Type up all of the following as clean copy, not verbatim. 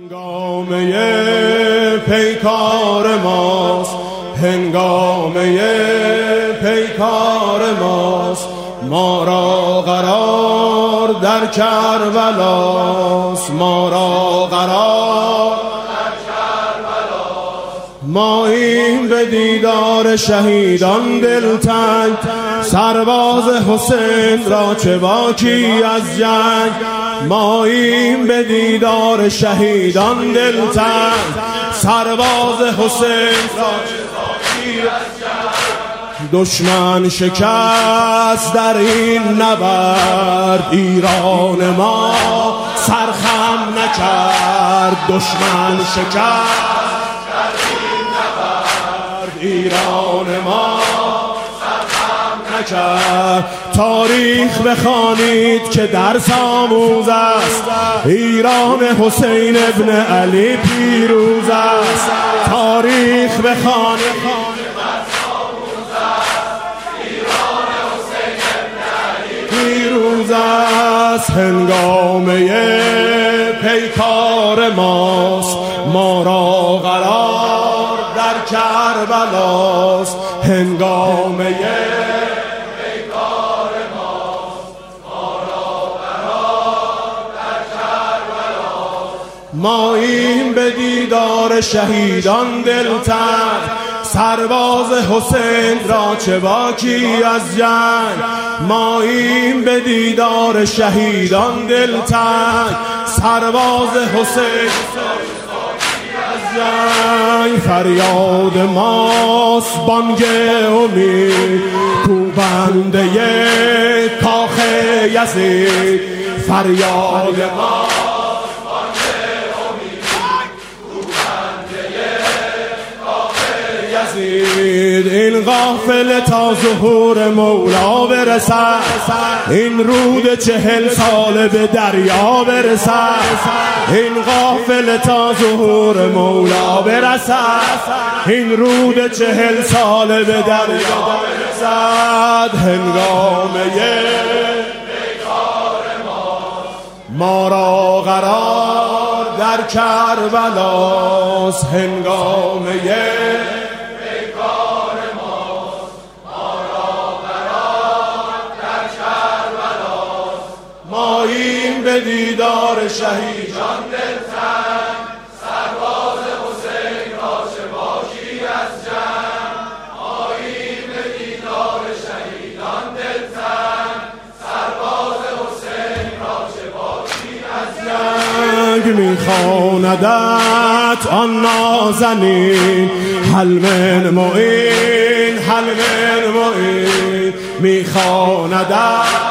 هنگامه پیکار ماست، هنگامه پیکار ماست، ما را قرار در کربلاست، ما را قرار در کربلاست. ماییم به دیدار شهیدان دلتنگ، سرباز حسین را چه باکی از جنگ. ماییم به دیدار شهیدان دلتنگ، سرباز حسین را چه باکی از جنگ. دشمن شکست در این نبرد، ایران ما سرخم نکرد. دشمن شکست در این نبرد، ایران ما تاریخ بخوانید که درس آموز است، ایران حسین ابن علی پیروز است. تاریخ بخوانید که درس آموز است، ایران حسین ابن علی پیروز است. هنگامه پیکار ماست، ما را قرار در کربلاست. هنگامه ماییم به دیدار شهیدان دلتنگ، سرباز حسین را چه باکی از جنگ. ماییم به دیدار شهیدان دلتنگ، سرباز حسین را چه باکی از جنگ. فریاد ماست بانگ امید، کوبنده کاخ یزید. فریاد ماست این قافله تا ظهور مولا برسد، این رود 40 ساله به دریا برسد. این قافله تا ظهور مولا برسد، این رود 40 ساله به دریا برسد. هنگامه پیکار ما را قرار در کربلاست. هنگامه ماییم به دیدار شهیدان دلتنگ، سرباز حسین را چه باکی از جنگ. ماییم به دیدار شهیدان دلتنگ، سرباز حسین را چه باکی از جنگ. میخواندت آن نازنین، هل من معین، هل من معین. میخواندت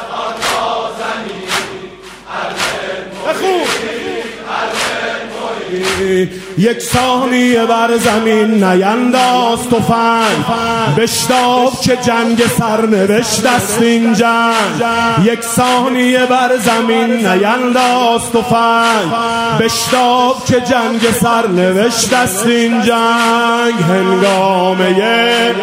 یک ثانیه بر زمین نینداز تفنگ، بشتاب که جنگ سرنوشت است این جنگ. یک ثانیه بر زمین نینداز تفنگ، بشتاب که جنگ سرنوشت است این جنگ. هنگامه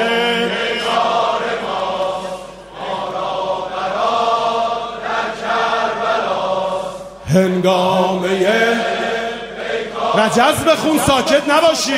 هنگامه رجز بخون، ساکت نباشی.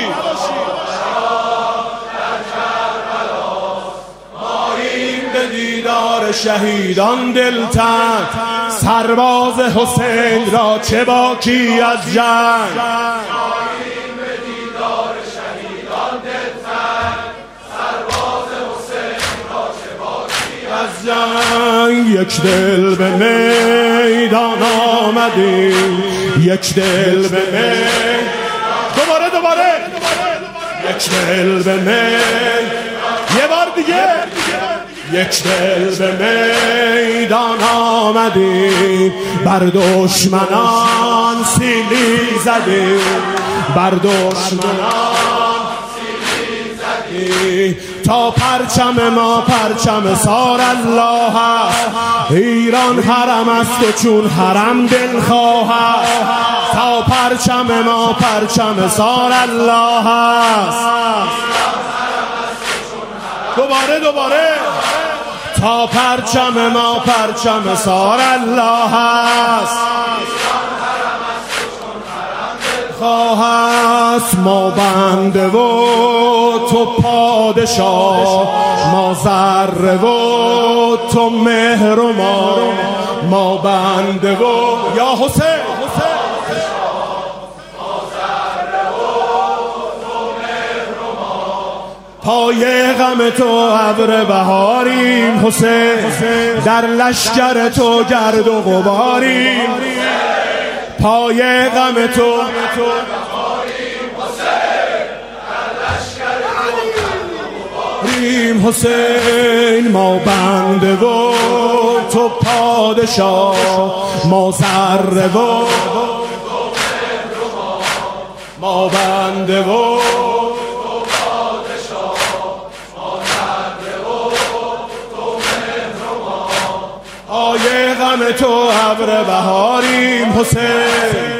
ماییم به دیدار شهیدان دلتنگ، سرباز حسین را چه باکی از جنگ. ماییم به دیدار شهیدان دلتنگ، سرباز حسین را چه باکی از جنگ. یک دل به میدان آمدیم، یک دل به میدان، دوباره یک دل به میدان، یه بار دیگه. یک دل به میدان آمدیم، بر دشمنان سیلی زدیم، بر دشمنان سیلی زدیم. تا پرچم ما پرچم سار الله است، ایران حرم است و چون حرم دلخواه است. تا پرچم ما پرچم سار الله است، دوباره. تا پرچم ما پرچم سار الله است. خواهست ما بنده و تو پادشاه، ما ذره و تو مهر و ما بنده و یا حسین پای غم تو ابر بهاریم حسین، در لشکر تو گرد و غباریم، پای غم تو حسین، ما بنده و تو پادشاه، ما ذره و ما بنده و آیه غم تو ابر بهاریم حسین.